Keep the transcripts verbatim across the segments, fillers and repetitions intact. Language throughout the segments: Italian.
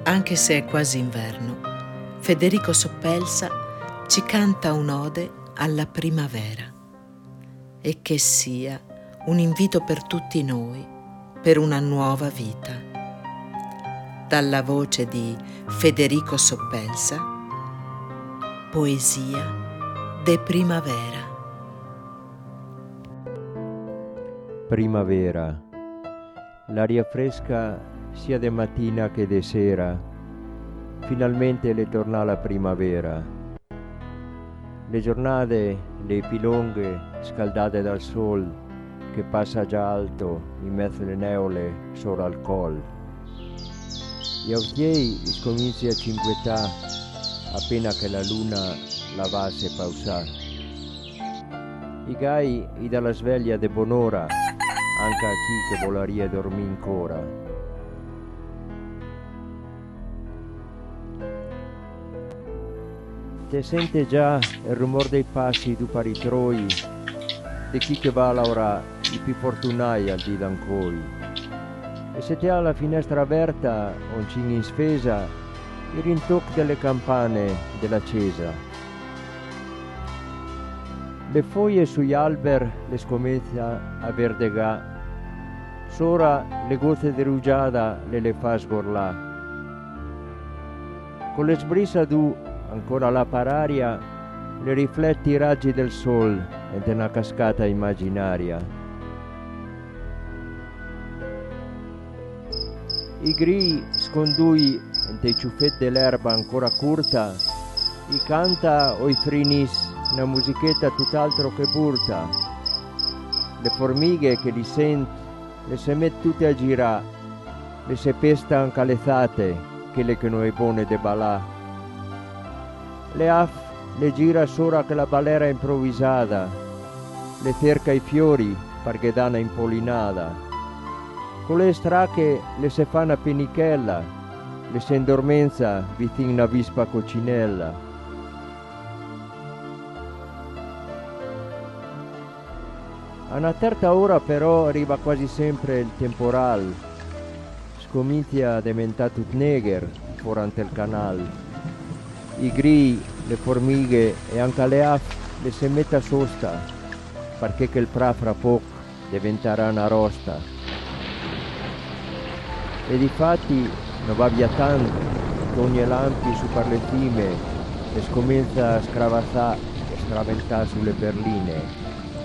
Anche se è quasi inverno, Federico Soppelsa ci canta un'ode alla primavera, e che sia un invito per tutti noi per una nuova vita. Dalla voce di Federico Soppelsa, Poesia de primavera. Primavera, l'aria fresca sia de mattina che de sera, finalmente le torna la primavera. Le giornate, le pilonghe scaldate dal sol che passa già alto in mezzo alle neole sopra al col. Gli autieri scominci a cinquetà appena che la luna la va se pausà. I gai i dalla sveglia de bonora anche a chi che volaria dormì ancora. Te sente già il rumore dei passi du paritroi, di chi che va a lavorare, i più fortunai al di d'ancoi. E se te ha la finestra aperta, un cin in spesa, il rintocco delle campane della cesa. Le foglie sugli alberi le scomezza a verdegà, sora le gozze di rugiada le le fa sgorlà. Con le sbrissa du ancora la pararia, le rifletti i raggi del sol ed è una cascata immaginaria. I gri scondui dei ciuffetti dell'erba ancora curta, i canta o i frinis una musichetta tutt'altro che burta. Le formighe che li sent le se met tutte a girà, le se pestan calezzate, quelle che noi buone de balà. Le af le gira sora che la balera improvvisata, le cerca i fiori perché dana impollinata. Con le strache le se fa una penichella, le se indormenza vicino una vispa coccinella. A una certa ora però arriva quasi sempre il temporal, scomincia a diventare tut negher forante il canal. I gri, le formighe e anche le af le se mette a sosta, perché che il pra fra poco diventerà una rosta. E difatti non va via tanto, ogni lampi su per le cime e scomincia a scravazzare e straventare sulle perline.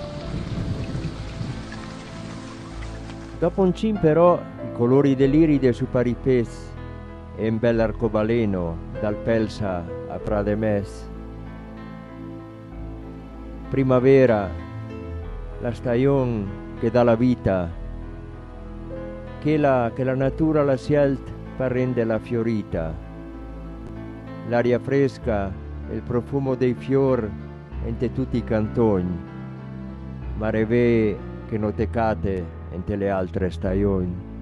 Dopo un cin però i colori dell'iride su pari pez e un bel arcobaleno dal pelsa a prademes. Primavera, la stagione che dà la vita, che la, che la natura la scelta per renderla fiorita. L'aria fresca e il profumo dei fior ente tutti i cantoni, ma reve che notecate ente le altre stagioni.